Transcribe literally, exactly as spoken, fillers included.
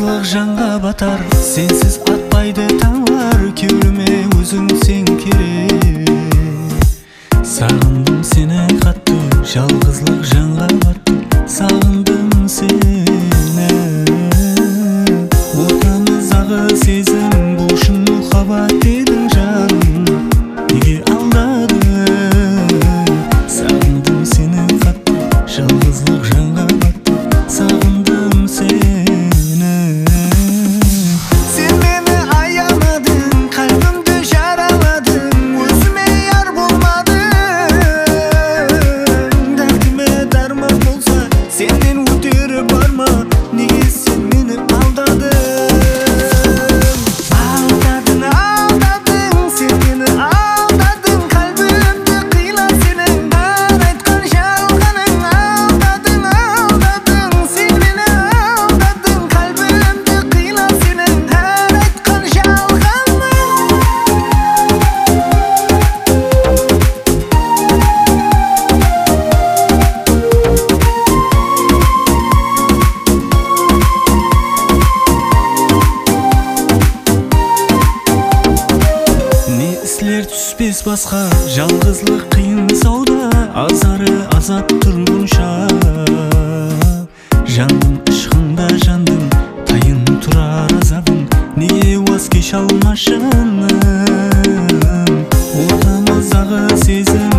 жалғызлық жанға батар, сенсіз атпайды таңлар, кеуліме өзің сен керек. Сағындым сені қатты, жалғызлық жанға батты, сағындым сені. Ортамыздағы сезім, бұл шын мұхаббат дедің жаным, неге алдадың? Сағындым сені қатты, жалғызлық жанға батты, сағындым сені. Сен мені аяmadың, қалбімді жараладың, өзіме яр болмадың. Дәртіме дарман болса, сенден өтері бар ма? Неге сен мені алдадың? Алдадың, алдадың, сен мені алдадың, қалбімді қила сенің бар айтқан жалғаның. Алдадың, алдадың, сен мені алдадың, қалбімді қила сенің бар айтқан жалғаның. Не ісілер түспес басқа, жалғызлық қиын сауда, азары азап тұрғынша. Жандым ішқында жандым, тайын тұрар азабым, неге уаз кеш алмашыным? Ортамыздағы сезім,